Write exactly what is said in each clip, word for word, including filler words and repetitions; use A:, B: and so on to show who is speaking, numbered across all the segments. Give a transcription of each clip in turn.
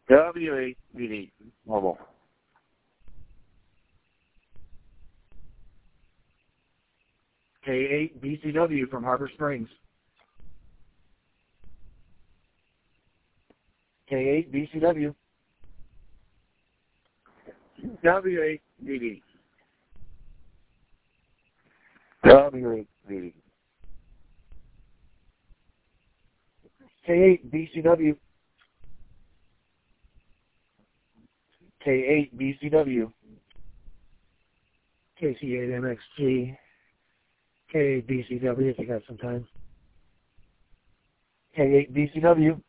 A: W eight B D mobile.
B: K eight B C W from Harbor Springs. K eight B C W.
A: W eight B D. W eight B D.
B: K eight B C W. K eight B C W. K C eight M X G. K eight B C W if you got some time. K eight B C W.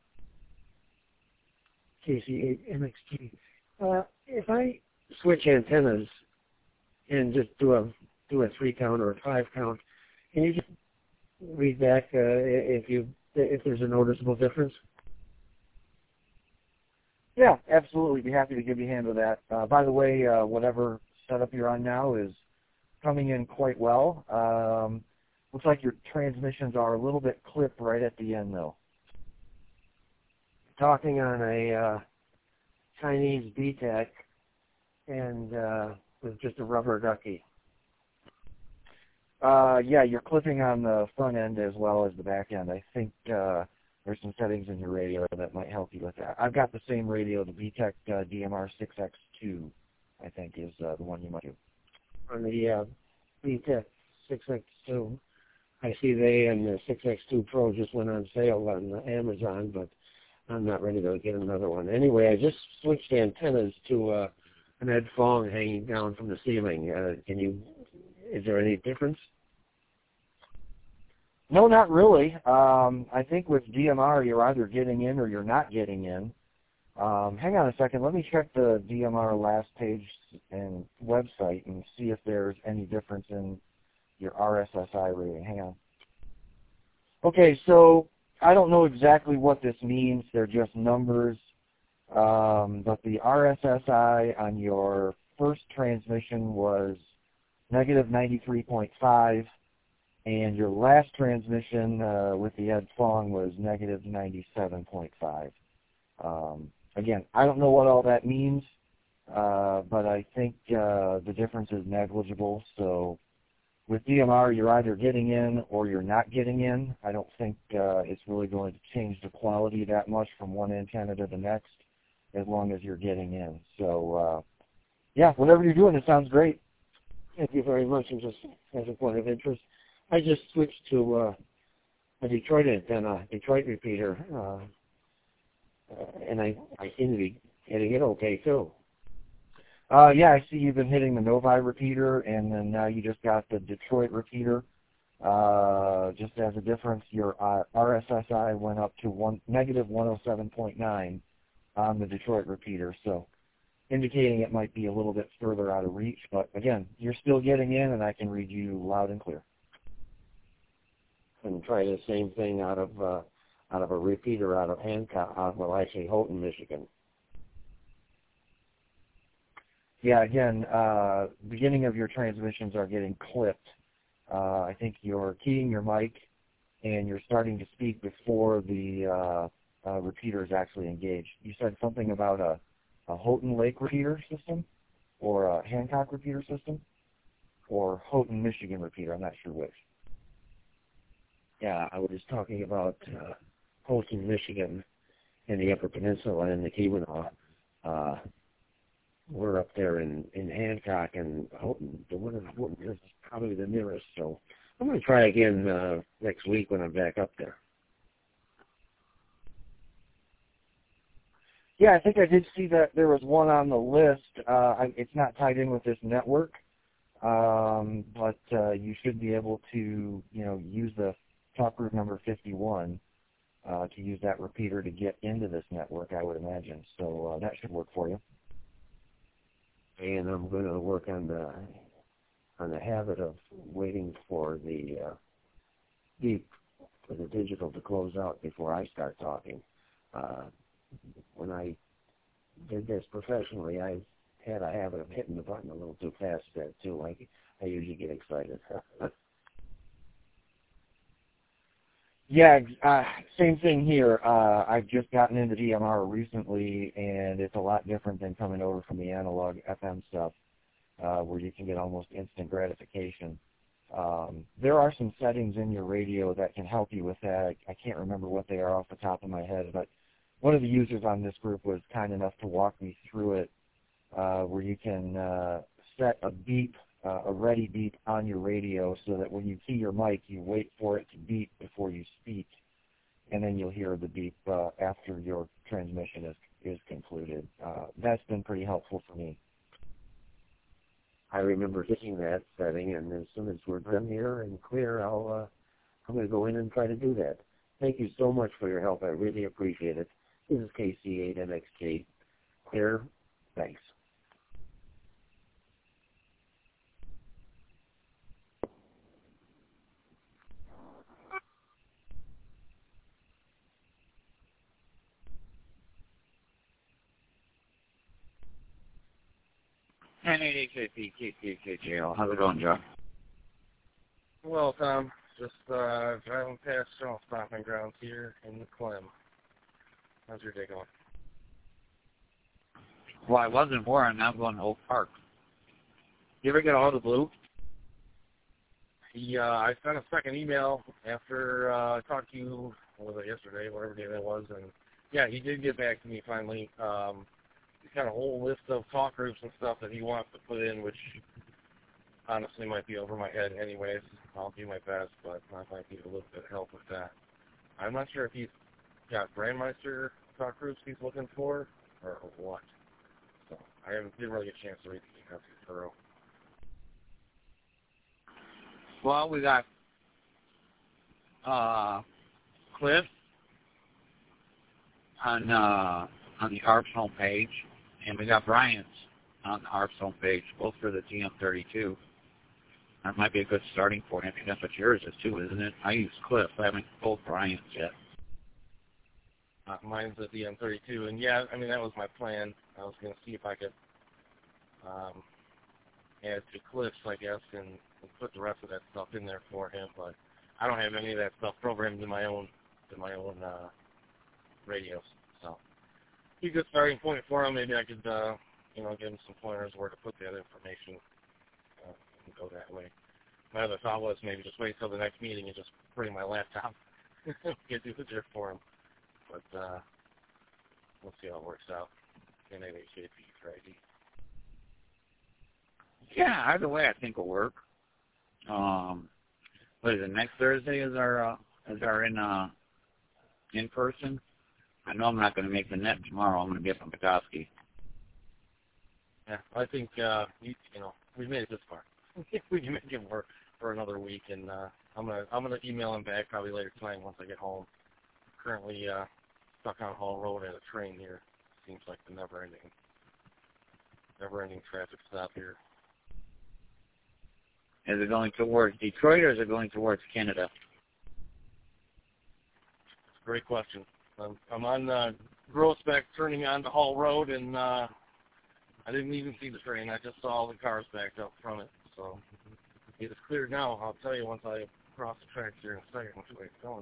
B: K C eight M X G. Uh, if I switch antennas and just do a do a three count or a five count, can you just read back uh, if you if there's a noticeable difference?
C: Yeah, absolutely. Be happy to give you a hand with that. Uh, by the way, uh, whatever setup you're on now is coming in quite well. Um, looks like your transmissions are a little bit clipped right at the end, though.
B: Talking on a uh, Chinese B TEC and uh, with just a rubber ducky.
C: Uh, yeah, you're clipping on the front end as well as the back end. I think uh, there's some settings in your radio that might help you with that. I've got the same radio, the B TEC uh, D M R six X two, I think is uh, the one you might do.
B: On the uh, B TEC six X two, I see they and the six X two Pro just went on sale on Amazon, but I'm not ready to get another one. Anyway, I just switched antennas to uh, an Ed Fong hanging down from the ceiling. Uh, can you? Is there any difference?
C: No, not really. Um, I think with D M R, you're either getting in or you're not getting in. Um, hang on a second. Let me check the D M R last page and website and see if there's any difference in your R S S I rating. Hang on. Okay, so I don't know exactly what this means. They're just numbers. Um, but the R S S I on your first transmission was negative ninety-three point five, and your last transmission uh, with the Ed Fong was negative ninety-seven point five. Um, again, I don't know what all that means, uh, but I think uh, the difference is negligible. So with D M R, you're either getting in or you're not getting in. I don't think uh, it's really going to change the quality that much from one antenna to the next, as long as you're getting in. So, uh, yeah, whatever you're doing, it sounds great.
B: Thank you very much. And just as a point of interest, I just switched to uh, a Detroit antenna, Detroit repeater, uh, uh, and I, I seem to be hitting it okay too.
C: Uh, yeah, I see you've been hitting the Novi repeater, and then now you just got the Detroit repeater. Uh, just as a difference, your uh, R S S I went up to one, negative one oh seven point nine on the Detroit repeater, so indicating it might be a little bit further out of reach. But again, you're still getting in, and I can read you loud and clear.
B: And try the same thing out of uh, out of a repeater out of Hancock, uh, well, actually Houghton, Michigan.
C: Yeah, again, uh, beginning of your transmissions are getting clipped. Uh, I think you're keying your mic, and you're starting to speak before the uh, uh, repeater is actually engaged. You said something about a a Houghton Lake repeater system, or a Hancock repeater system, or Houghton, Michigan repeater. I'm not sure which.
B: Yeah, I was talking about uh, Houghton, Michigan, in the Upper Peninsula and the Keweenaw. Uh, we're up there in, in Hancock, and Houghton, the one in Houghton is probably the nearest. So I'm going to try again uh, next week when I'm back up there.
C: Yeah, I think I did see that there was one on the list. Uh, I, it's not tied in with this network, um, but uh, you should be able to, you know, use the top group number fifty-one uh, to use that repeater to get into this network, I would imagine. So uh, that should work for you.
B: And I'm going to work on the on the habit of waiting for the uh, beep for the digital to close out before I start talking. Uh, when I did this professionally, I had a habit of hitting the button a little too fast there too. I, I usually get excited.
C: Yeah, uh, same thing here. Uh, I've just gotten into D M R recently, and it's a lot different than coming over from the analog F M stuff, uh, where you can get almost instant gratification. Um, there are some settings in your radio that can help you with that. I, I can't remember what they are off the top of my head, but one of the users on this group was kind enough to walk me through it, uh, where you can uh, set a beep, uh, a ready beep on your radio so that when you key your mic, you wait for it to beep before you speak, and then you'll hear the beep uh, after your transmission is, is concluded. Uh, that's been pretty helpful for me.
B: I remember hitting that setting, and as soon as we're done here and clear, I'll, uh, I'm going to go in and try to do that. Thank you so much for your help. I really appreciate it. This is K C eight M X K. Clear. Thanks.
A: N eighty K P K K K J L. How's it going, Joe?
D: Well, Tom, just uh, driving past General Stomping Grounds here in the Clem. How's your day going?
A: Well, I was in Warren. Now I'm going to Oak Park. You ever get all the blue?
D: He, uh, I sent a second email after uh, I talked to you, what was it, yesterday, whatever day that was, and yeah, he did get back to me finally. Um, he's got a whole list of talk groups and stuff that he wants to put in, which honestly might be over my head anyways. I'll do my best, but I might need a little bit of help with that. I'm not sure if he's got Grandmeister talk groups he's looking for, or what. So I haven't, didn't really get a chance to read the email too thorough.
A: Well, we got uh, Cliff on uh, on the A R P S homepage, and we got Bryant's on the A R P S homepage, both for the T M thirty-two. That might be a good starting point. I think that's what yours is too, isn't it? I use Cliff. I haven't pulled Bryant's yet.
D: Uh, mine's the D M thirty-two, and yeah, I mean, that was my plan. I was going to see if I could um, add to Cliff's, I guess, and, and put the rest of that stuff in there for him, but I don't have any of that stuff programmed in my own in my own uh, radios, so be a good starting point for him. Maybe I could, uh, you know, give him some pointers where to put that information uh, and go that way. My other thought was maybe just wait till the next meeting and just bring my laptop and do the drift for him. But uh, we'll see how it works out. N eighty K P Friday.
A: Yeah, either way, I think will work. Um, what is it? Next Thursday is our uh, is our in uh, in person. I know I'm not going to make the net tomorrow. I'm going to be up in Petoskey.
D: Yeah, I think uh, you, you know we've made it this far. We can make it work for another week, and uh, I'm gonna I'm gonna email him back probably later tonight once I get home. Currently uh, stuck on Hall Road at a train here. Seems like the never-ending, never-ending traffic stop here.
A: Is it going towards Detroit or is it going towards Canada?
D: It's a great question. I'm, I'm on uh, Groesbeck turning onto Hall Road, and uh, I didn't even see the train. I just saw all the cars backed up from it. So it is clear now. I'll tell you once I cross the tracks here in a second which way it's going.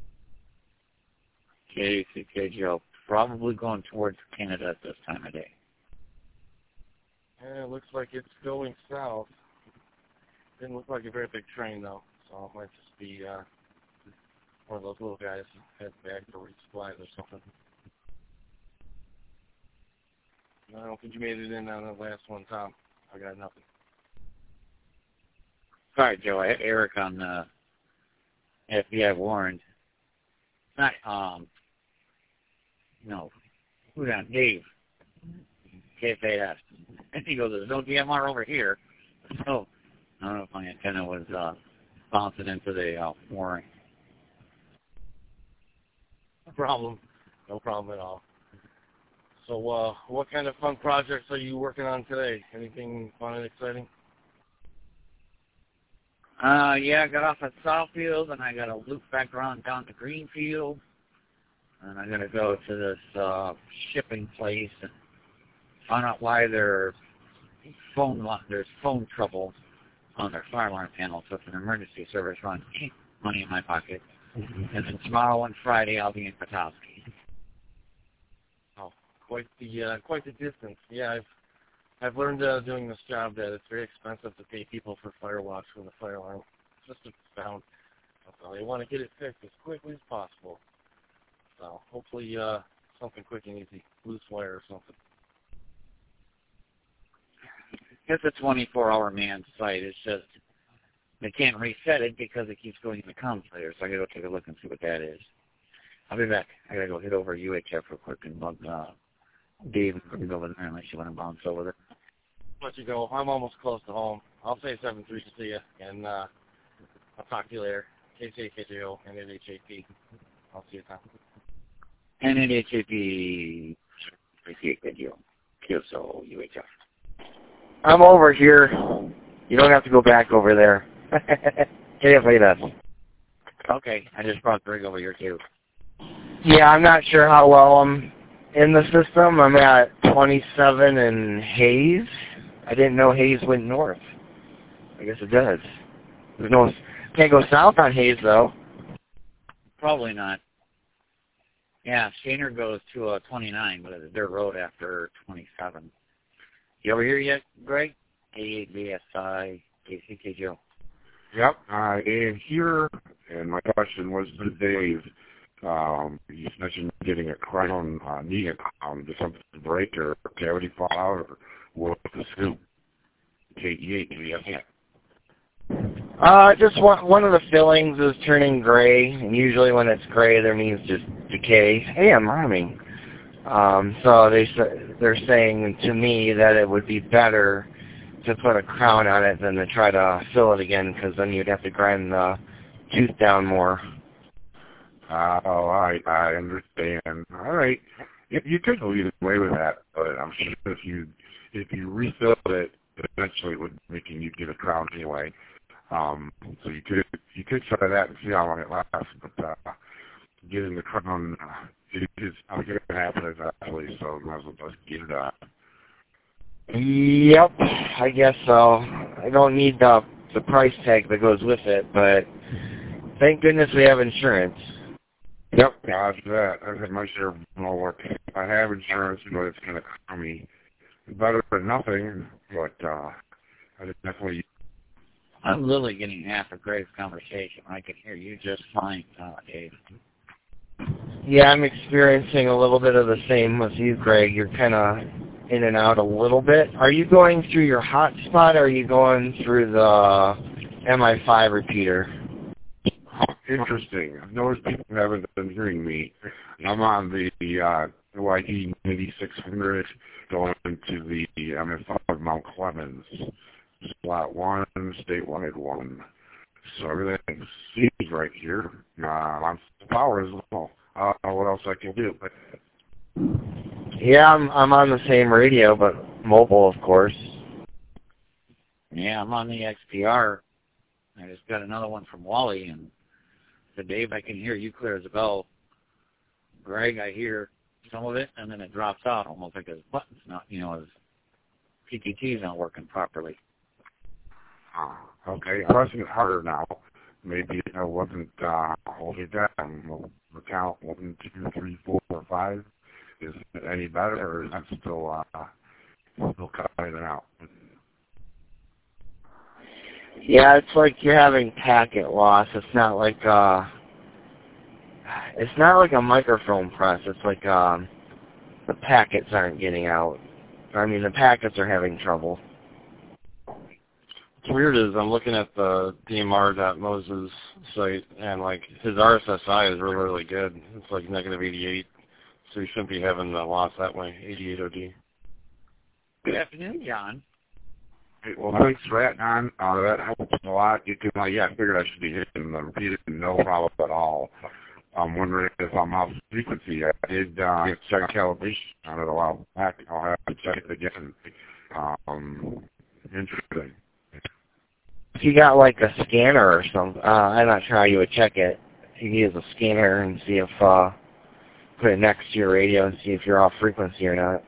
A: K C K G L, probably going towards Canada at this time of day.
D: Yeah, it looks like it's going south. Didn't look like a very big train, though, so it might just be uh, one of those little guys heading back for resupplies or something. I don't think you made it in on the last one, Tom. I got nothing.
A: All right, Joe. I had Eric on the F B I warrant. Not, um, no, who's on? Dave. K F A S. And he goes, there's no D M R over here. So, I don't know if my antenna was uh, bouncing into the uh, mooring.
D: No problem. No problem at all. So, uh, what kind of fun projects are you working on today? Anything fun and exciting?
A: Uh, yeah, I got off at Southfield, and I got to loop back around down to Greenfield. And I'm going to go to this uh, shipping place and find out why their phone there's phone trouble on their fire alarm panel. So it's an emergency service run. Money in my pocket. And then tomorrow and Friday I'll be in Petoskey.
D: Oh, quite the uh, quite the distance. Yeah, I've I've learned uh, doing this job that it's very expensive to pay people for fire walks when the fire alarm system is down. So they want to get it fixed as quickly as possible. So hopefully uh, something quick and easy, loose wire or something.
A: It's a twenty-four hour man site. It's just they can't reset it because it keeps going in the comms later. So I gotta go take a look and see what that is. I'll be back. I gotta go hit over U H F real quick and bug uh, Dave and go over there unless you want to bounce over there.
D: Let you go. I'm almost close to home. I'll say seven three to see you, and uh, I'll talk to you later. K C A K J O and N H A P. I'll see you then.
A: And N H A P, K C A K J O, Q S O, U H F.
C: I'm over here. You don't have to go back over there. K F A S.
A: Okay, I just brought Greg over here too.
C: Yeah, I'm not sure how well I'm in the system. I'm at twenty-seven in Hayes. I didn't know Hayes went north. I guess it does. There's no, can't go south on Hayes though.
A: Probably not. Yeah, Shaner goes to uh, twenty-nine, but it's a dirt road after twenty-seven. You over here yet, Greg? A eight B S I, K C K J O.
E: Yep, I am here, and my question was to Dave. Um, you mentioned getting a crown, uh, knee a crown, did something break or cavity fall out, or what the scoop? K E eight, do you have
C: Uh, just one, one of the fillings is turning gray, and usually when it's gray, there means just decay. Hey, I'm rhyming. Um, so they they're saying to me that it would be better to put a crown on it than to try to fill it again, because then you'd have to grind the tooth down more.
E: Uh, oh, I I understand. All right, you, you could go either way with that, but I'm sure if you if you refilled it, eventually it would make you get a crown anyway. Um, so you could you could try that and see how long it lasts, but uh, getting the crown uh, it is not going to happen eventually, so might as well just get it on.
C: Yep, I guess so. I don't need the the price tag that goes with it, but thank goodness we have insurance.
E: Yep, yeah, after that, I had my share of more work. I have insurance, but it's going to cost me better than nothing, but uh, I definitely...
A: I'm literally getting half a Greg's conversation. I can hear you just fine, uh, Dave.
C: Yeah, I'm experiencing a little bit of the same with you, Greg. You're kind of in and out a little bit. Are you going through your hotspot, or are you going through the M I five repeater?
E: Interesting. I've noticed people haven't been hearing me. I'm on the, the uh, Y E ninety-six hundred going to the M F five Mount Clemens. Slot one, statewide one. So everything seems right here. Uh, I'm power as well. I don't know what else I can do.
C: Yeah, I'm I'm on the same radio, but mobile, of course.
A: Yeah, I'm on the X P R. I just got another one from Wally, and said, Dave, I can hear you clear as a bell. Greg, I hear some of it, and then it drops out, almost like his button's not, you know, his P T T's not working properly.
E: Uh, okay, I'm pressing it harder now. Maybe I wasn't uh, holding down. The count one, two, three, four, five. Is it any better, or is that still uh, still cutting it out?
C: Yeah, it's like you're having packet loss. It's not like uh, it's not like a microphone press. It's like um, the packets aren't getting out. I mean, the packets are having trouble.
D: What's weird is I'm looking at the D M R dot Moses site, and like his R S S I is really, really good. It's like negative eighty-eight, so you shouldn't be having the loss that way, eighty-eight O D.
A: Good afternoon, John.
E: Hey, well, thanks for that, Don. Uh, that helps a lot. You can, uh, yeah, I figured I should be hitting the repeated, no problem at all. I'm wondering if I'm off frequency. I did uh, check calibration on it a while back. I'll have to check it again. Um, interesting.
C: If you got like a scanner or something, uh, I'm not sure how you would check it. You can use a scanner and see if, uh, put it next to your radio and see if you're off frequency or not.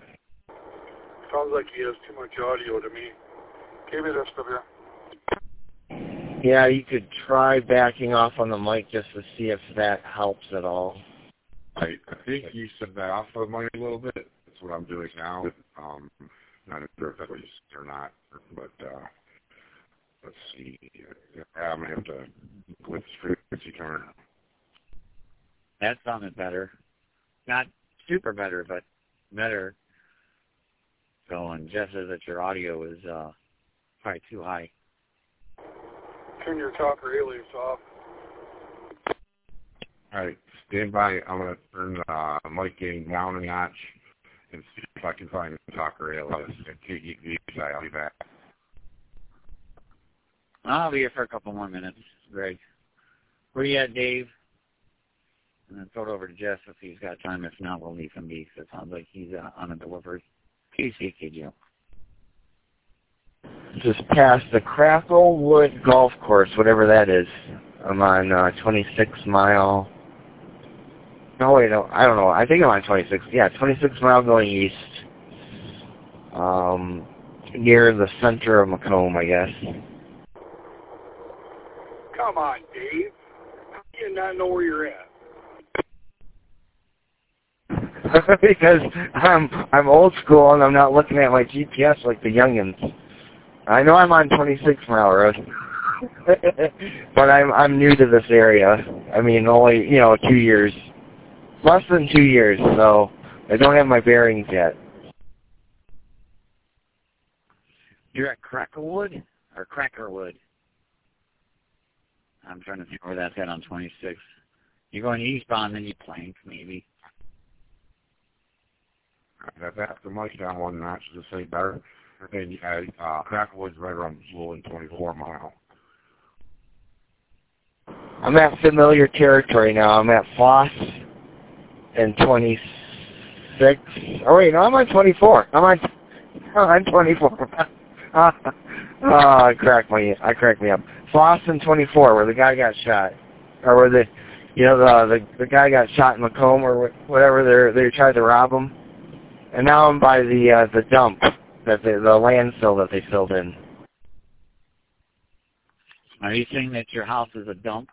F: Sounds like he has too much audio to me. K B S W.
C: Yeah, you could try backing off on the mic just to see if that helps at all.
E: I, I think you said that off of mine a little bit. That's what I'm doing now. Um, not sure if that was or not, but uh, let's see. I'm gonna have to with frequency counter.
A: That sounded better. Not super better, but better. So, and Jeff says that your audio is uh, probably too high.
F: Turn your talker alias off.
E: All right, stand by. I'm going to turn the uh, mic gain down a notch and see if I can find the talker alias. And take it, I'll be back.
A: I'll be here for a couple more minutes, Greg. Where you at, Dave? And then throw it over to Jeff if he's got time. If not, we'll leave him be. So it sounds like he's uh, on a delivery. K C K G O.
C: Just past the Cracklewood Golf Course, whatever that is. I'm on uh, twenty-six mile. No, wait, no, I don't know. I think I'm on twenty-six. Yeah, twenty-six mile going east. Um, near the center of Macomb, I guess.
F: Come on, Dave. How do you not know where you're at?
C: Because I'm I'm old school and I'm not looking at my G P S like the youngins. I know I'm on twenty-six mile road, but I'm I'm new to this area. I mean, only you know two years, less than two years, so I don't have my bearings yet.
A: You're at Cracklewood or Crackerwood? I'm trying to think where that's at on twenty-six. You're going eastbound, then you plank maybe.
E: I've got the mic down one notch to say better. And uh, Crackwood's right around Jewel in twenty-four mile.
C: I'm at familiar territory now. I'm at Foss and twenty-six. Oh wait, no, I'm on twenty-four. I'm on. I'm twenty-four. uh, I cracked my. I cracked me up. Foss and twenty-four, where the guy got shot, or where the, you know, the the, the guy got shot in Macomb or whatever. They they tried to rob him, and now I'm by the uh, the dump. That the, the landfill that they filled in.
A: Are you saying that your house is a dump?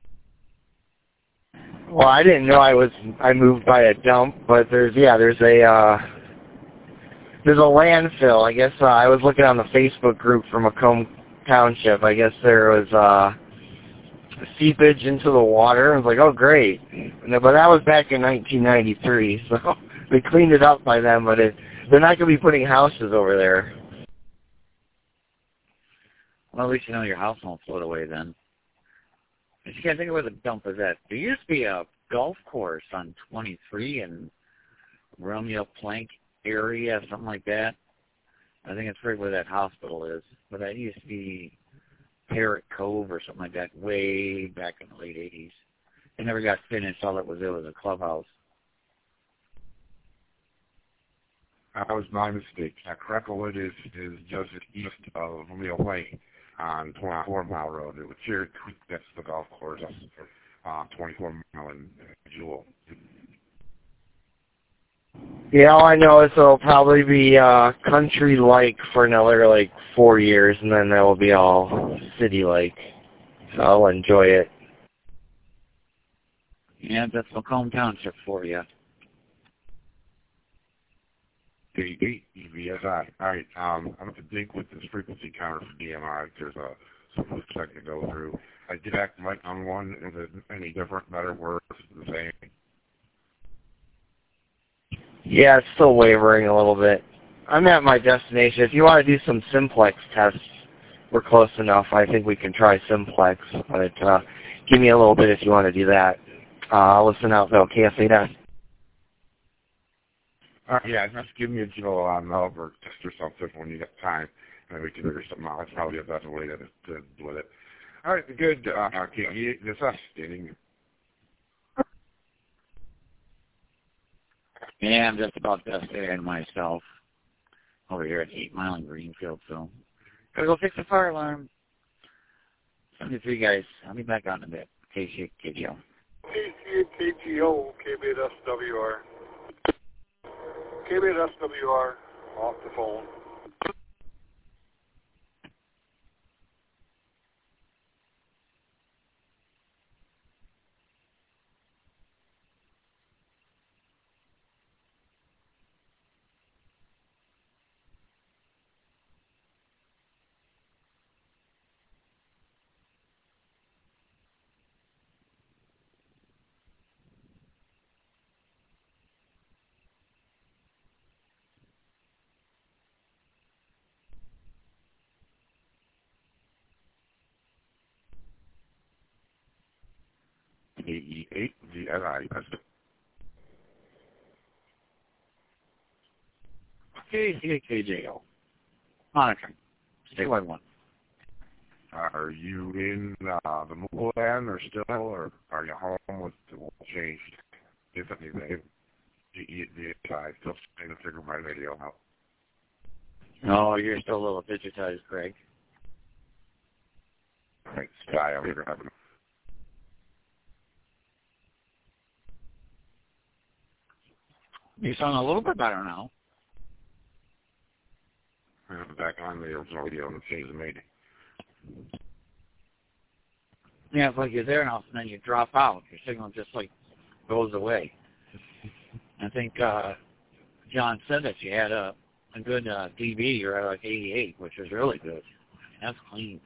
C: Well, I didn't know I was. I moved by a dump, but there's yeah, there's a uh, there's a landfill. I guess uh, I was looking on the Facebook group for Macomb Township. I guess there was uh, seepage into the water. I was like, oh great, but that was back in nineteen ninety-three, so they cleaned it up by then, but it. They're not going to be putting houses over there.
A: Well, at least you know your house won't float away then. I just can't think of where the dump is at. There used to be a golf course on twenty-three in Romeo Plank area, something like that. I think it's right where that hospital is. But that used to be Parrot Cove or something like that way back in the late eighties. It never got finished. All it was, it was a clubhouse.
E: That was my mistake. Uh, Cracklewood is, is just east of Romeo Lake on twenty-four mile road. It was Cherry Creek, that's the golf course, uh, twenty-four mile in Jewel.
C: Yeah, all I know is it'll probably be uh, country-like for another, like, four years, and then that will be all city-like. So I'll enjoy it.
A: Yeah, that's Macomb Township for you.
E: D B S I. All right, um, I'm going to dig with this frequency counter for D M R. There's a simple check to go through. I did act right on one. Is it any different, better, worse, the same?
C: Yeah, it's still wavering a little bit. I'm at my destination. If you want to do some simplex tests, we're close enough. I think we can try simplex, but uh, give me a little bit if you want to do that. Uh, I'll listen out though, K S eight S.
E: Uh, yeah, just give me a Joe on or test or something when you get time, and we can figure something out. That's probably a better way to, to do with it. All right, good. Uh, okay, this us stating.
A: Yeah, I'm just about done myself over here at eight Mile in Greenfield, so gotta go fix the fire alarm. seventy-three guys. I'll be back on in a bit. K C K G O.
F: K C K G O, K B S W R. K B S W R, off the phone.
E: A E eight V L I S.
A: K C K J O. Monitoring. Statewide one.
E: Are you in uh, the mobile land or still, or are you home with the change? If anything, the E V I still trying to figure my radio out.
A: No, you're still a little digitized, Greg.
E: Right, Sky, I'm here having.
A: You sound a little bit better now.
E: I'm back on the original radio and change the meeting.
A: Yeah, it's like you're there now, and then you drop out. Your signal just like goes away. I think uh, John said that you had a, a good uh, D B. You're at like eighty-eight, which is really good. That's clean.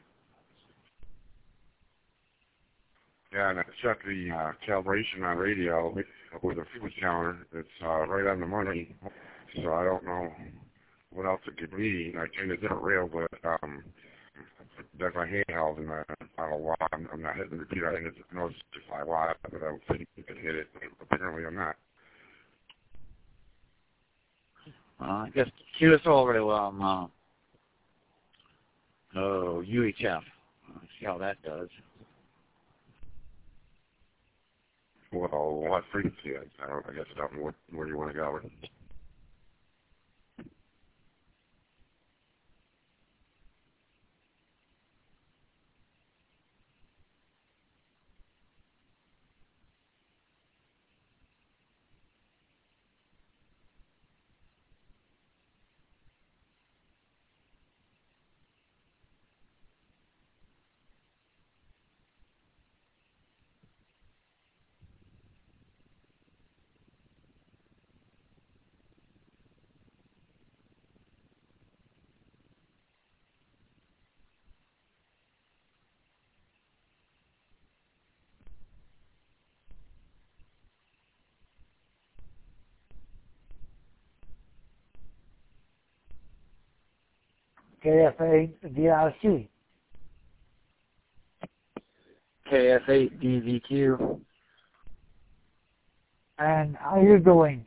E: Yeah, and I checked the uh, calibration on radio with a frequency counter. It's uh, right on the money, so I don't know what else it could be. I changed a different rail, but um, that's my handheld, and uh, I don't know why I'm, I'm not hitting the repeater. I think it's no, it's just five watt, but I was thinking you could hit it. Apparently, I'm not.
A: Uh, I guess cue us over to um, uh, oh U H F. Let's see how that does.
E: Well, what frequency? I, I, don't, I guess I don't know what, where you want to go with it.
G: K F A D R C.
C: K F eight D V Q.
G: And how you doing?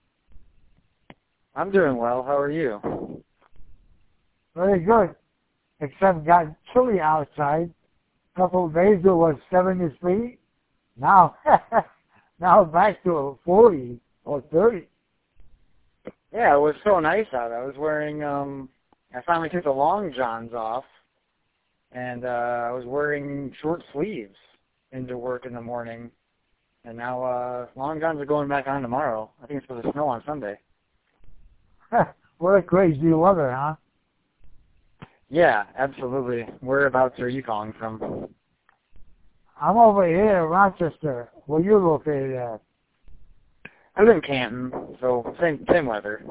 C: I'm doing well. How are you?
G: Very good. Except got chilly outside. A couple of days ago was seventy-three. Now, now back to forty or thirty.
C: Yeah, it was so nice out. I was wearing, um, I finally took the long johns off, and uh, I was wearing short sleeves into work in the morning. And now uh, long johns are going back on tomorrow. I think it's supposed to snow on Sunday.
G: What a crazy weather, huh?
C: Yeah, absolutely. Whereabouts are you calling from?
G: I'm over here in Rochester. Where you located at?
C: I live in Canton, so same same weather.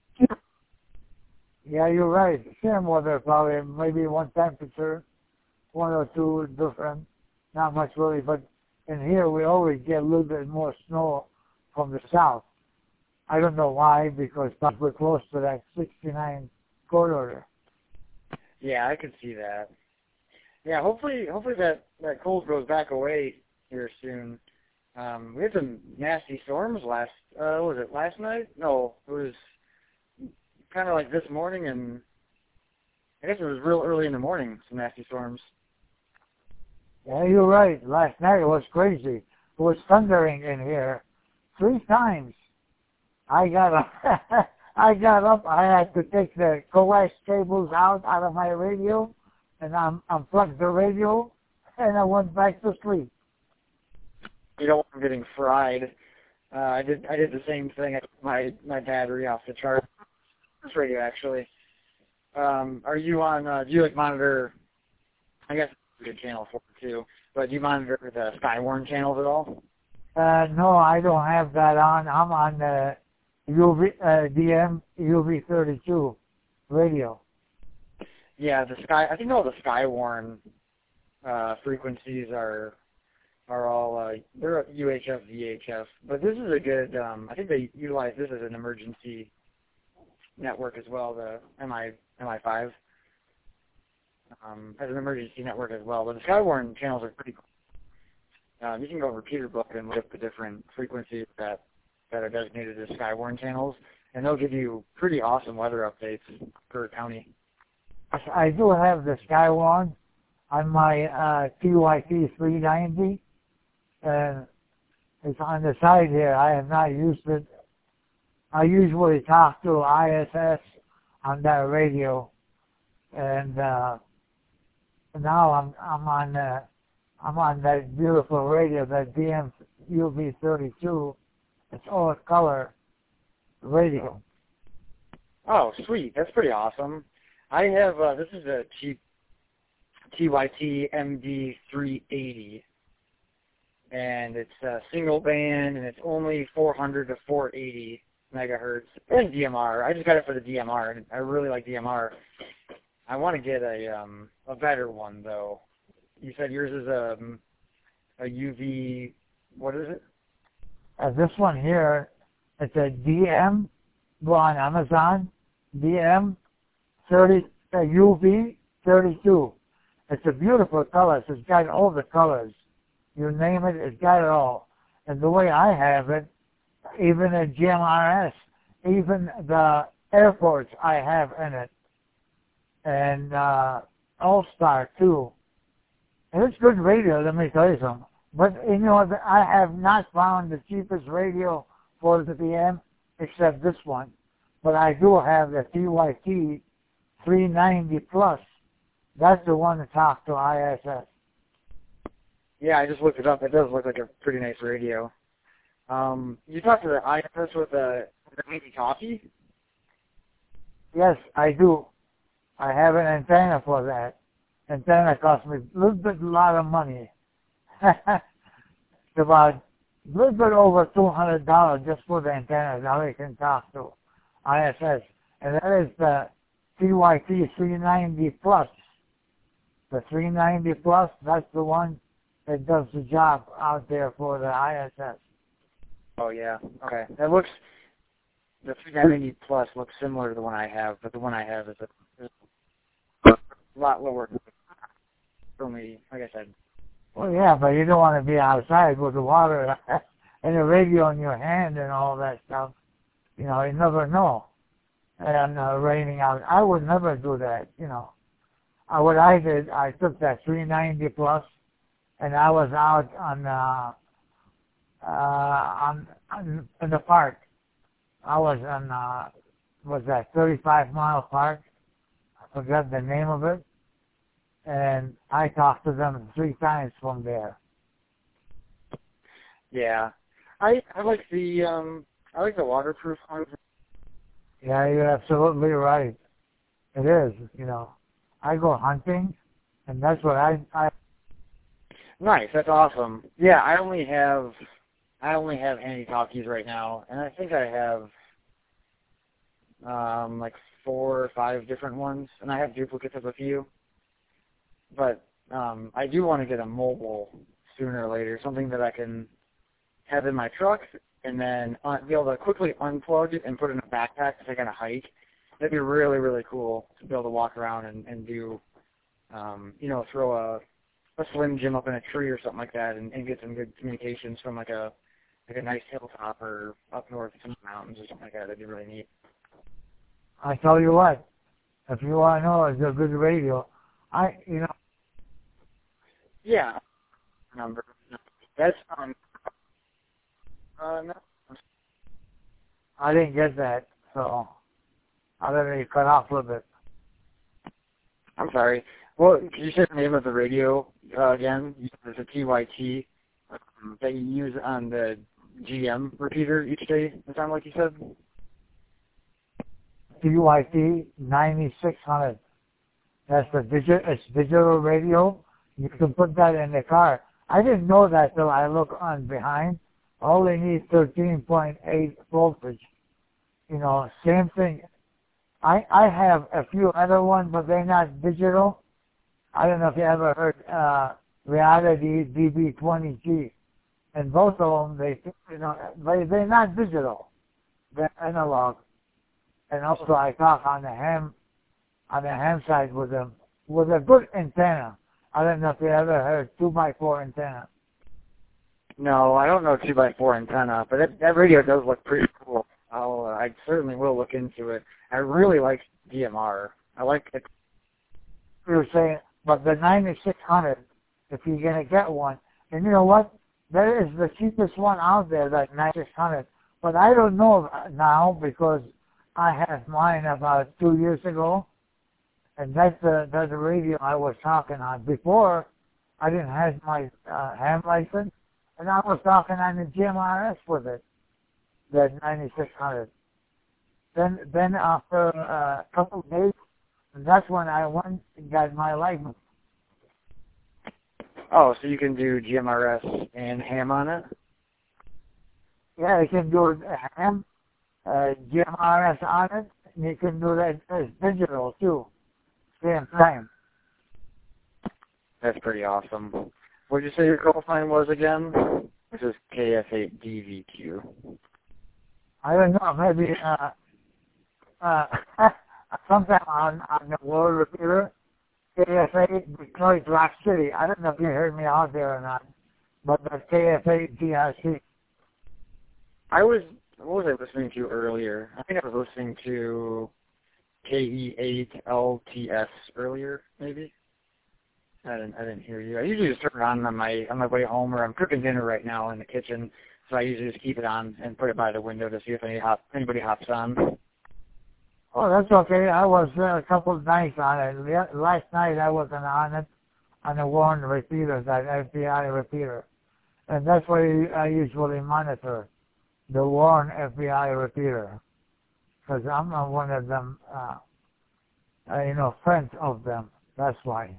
G: Yeah, you're right. Same weather, probably. Maybe one temperature, one or two different. Not much really, but in here we always get a little bit more snow from the south. I don't know why, because we're close to that sixty-nine corridor.
C: Yeah, I could see that. Yeah, hopefully, hopefully that that cold goes back away here soon. Um, we had some nasty storms last. Uh, what was it last night? No, it was kind of like this morning, and I guess it was real early in the morning. Some nasty storms.
G: Yeah, you're right. Last night it was crazy. It was thundering in here three times. I got up. I got up. I had to take the coax cables out out of my radio, and I unplugged the radio, and I went back to sleep.
C: You don't want getting fried. Uh, I did. I did the same thing. I took my my battery off the charge. This radio actually. Um, are you on? Uh, do you like monitor? I guess it's a good channel for it too. But do you monitor the Skywarn channels at all?
G: Uh, no, I don't have that on. I'm on the U V uh, D M U V thirty-two radio.
C: Yeah, the Sky. I think all the Skywarn uh, frequencies are are all uh, they're U H F, V H F. But this is a good. Um, I think they utilize this as an emergency network as well. The M I M I five um, as an emergency network as well. But the Skywarn channels are pretty cool.
H: um, you can go repeater book and look at the different frequencies that, that are designated as Skywarn channels, and they'll give you pretty awesome weather updates per county.
G: I do have the Skywarn on my uh, T Y T three ninety, and it's on the side here. I have not used it. I usually talk to I S S on that radio, and uh, now I'm I'm on uh, I'm on that beautiful radio, that D M U V thirty-two. It's all color radio.
H: Oh, sweet! That's pretty awesome. I have uh, this is a cheap T Y T M D three eighty, and it's a single band, and it's only four hundred to four eighty megahertz. And D M R. I just got it for the D M R, and I really like D M R. I want to get a um, a better one though. You said yours is a a U V. What is it?
G: Uh, this one here, it's a D M. Go on Amazon. D M thirty uh, U V thirty-two. It's a beautiful color. It's got all the colors. You name it, it's got it all. And the way I have it, even a G M R S, even the airports I have in it, and uh, All-Star too. And it's good radio, let me tell you something. But you know, I have not found the cheapest radio for the D M except this one. But I do have the T Y T three ninety plus. That's the one to talk to I S S.
H: Yeah, I just looked it up. It does look like a pretty nice radio. Um, you talked to the I S S with a walkie-talkie?
G: Yes, I do. I have an antenna for that. Antenna cost me a little bit, a lot of money. It's about a little bit over two hundred dollars just for the antenna. Now they can talk to I S S. And that is the T Y T three ninety plus. The three ninety plus, that's the one that does the job out there for the I S S.
H: Oh, yeah. Okay. That looks, the three ninety plus looks similar to the one I have, but the one I have is a, is a lot lower. Only, like I said.
G: Well, yeah, but you don't want to be outside with the water and the radio in your hand and all that stuff. You know, you never know. And uh, raining out. I would never do that, you know. Uh, what I did, I took that three ninety plus, and I was out on, uh, uh, on, on in the park. I was on, uh, was that thirty-five mile park? I forgot the name of it. And I talked to them three times from there.
H: Yeah. I, I like the, um, I like the waterproof ones.
G: Yeah, you're absolutely right. It is, you know. I go hunting, and that's what I, I...
H: Nice, that's awesome. Yeah, I only have, I only have handy-talkies right now, and I think I have, um, like four or five different ones, and I have duplicates of a few. But, um, I do want to get a mobile sooner or later, something that I can have in my truck, and then uh, be able to quickly unplug it and put it in a backpack to take on a hike. That'd be really, really cool to be able to walk around and, and do, um, you know, throw a, a Slim Jim up in a tree or something like that, and, and get some good communications from like a like a nice hilltop or up north in some mountains or something like that. That'd be really neat.
G: I tell you what, if you want to know it's a good radio, I, you know.
H: Yeah. Number. That's, um, uh, no.
G: I didn't get that, so I'll let you cut off a little bit.
H: I'm sorry. Well, can you say the name of the radio uh, again? It's a T Y T um, that you use on the G M repeater each day, it sounded like you said?
G: T Y T ninety-six hundred. That's the digital, it's digital radio. You can put that in the car. I didn't know that till I look on behind. All they need thirteen point eight voltage. You know, same thing. I I have a few other ones, but they're not digital. I don't know if you ever heard uh, Reality D B twenty G. And both of them, they you know, they they're not digital. They're analog. And also, I talk on the ham on the ham side with them with a good antenna. I don't know if you ever heard two by four antenna.
H: No, I don't know two by four antenna, but it, that radio does look pretty cool. I'll, uh, I certainly will look into it. I really like D M R. I like it.
G: You were saying, but the ninety-six hundred, if you're going to get one, and you know what? That is the cheapest one out there, that ninety-six hundred. But I don't know now because I had mine about two years ago, and that's the, that's the radio I was talking on. Before, I didn't have my uh, ham license, and I was talking on the G M R S with it, that ninety-six hundred. Then, then after uh, a couple of days, that's when I went and got my license.
H: Oh, so you can do G M R S and ham on it?
G: Yeah, you can do ham, uh, G M R S on it, and you can do that as digital too, same time.
H: That's pretty awesome. What did you say your call sign was again? This is K F eight D V Q.
G: I don't know, maybe uh, uh, sometime on, on the world repeater, K F eight Detroit Rock City. I don't know if you heard me out there or not, but that's K F eight D R C.
H: I was, what was I listening to earlier? I think I was listening to K E eight L T S earlier, maybe. I didn't, I didn't hear you. I usually just turn it on on my on my way home, or I'm cooking dinner right now in the kitchen, so I usually just keep it on and put it by the window to see if any hop, anybody hops on.
G: Oh, that's okay. I was uh, a couple of nights on it. Last night I wasn't on it, on the Warren repeater, that F B I repeater. And that's what I usually monitor, the Warren F B I repeater. Because I'm not one of them, uh, uh, you know, friends of them. That's why.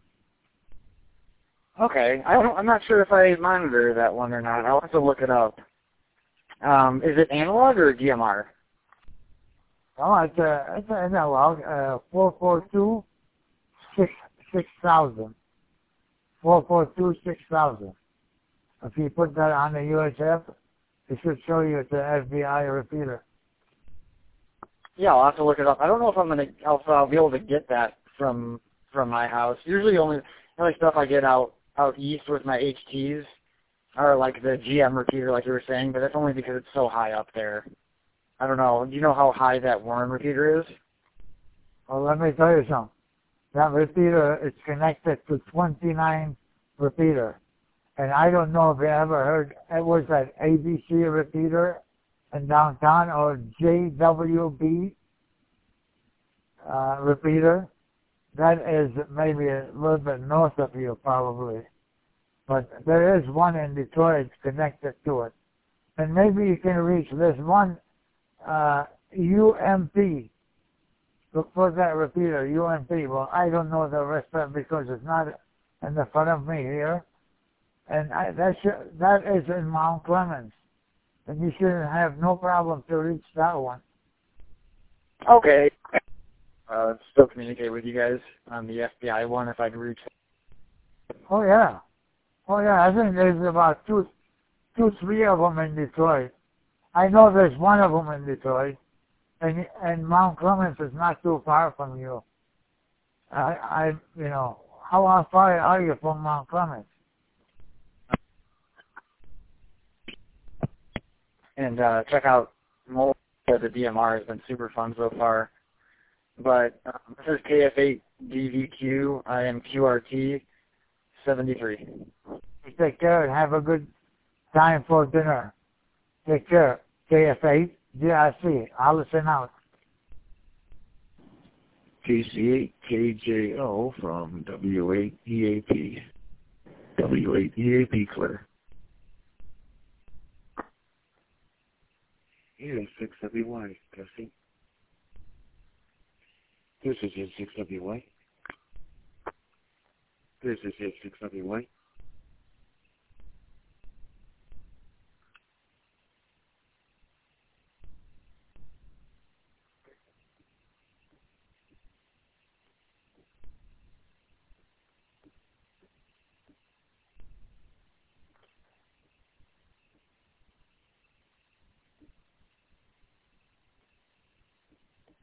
H: Okay. I don't, I'm not sure if I monitor that one or not. I'll have to look it up. Um, is it analog or D M R?
G: Oh, it's a, it's an analog, uh, four four two, six thousand. four four two, six thousand. If you put that on the U H F, it should show you it's an F B I repeater.
H: Yeah, I'll have to look it up. I don't know if I'm gonna, if I'll be able to get that from from my house. Usually, only the only stuff I get out out east with my H Ts are like the G M repeater, like you were saying, but that's only because it's so high up there. I don't know. Do you know how high that Warren repeater is?
G: Well, let me tell you something. That repeater is connected to twenty-nine repeater. And I don't know if you ever heard, it was that A B C repeater in downtown or J W B uh, repeater. That is maybe a little bit north of you probably. But there is one in Detroit connected to it. And maybe you can reach this one uh, U M P. Look for that repeater, U M P. Well, I don't know the rest of it because it's not in the front of me here. And I, that, should, that is in Mount Clemens. And you shouldn't have no problem to reach that one.
H: Okay. Uh, still communicate with you guys on the F B I one if I can reach.
G: Oh, yeah. Oh, yeah. I think there's about two, two, three of them in Detroit. I know there's one of them in Detroit. And, and Mount Clemens is not too far from you. I, I, you know, how far are you from Mount Clemens?
H: And uh, check out more of the D M R. Has been super fun so far. But um, this is K F eight D V Q. I am Q R T seventy-three.
G: Take care and have a good time for dinner. Take care. K F eight D R C. I'll listen out.
B: K C eight K J O from W eight E A P. W eight E A P clear.
E: Yeah, six W Y, testing. This is six W Y. This is six W Y.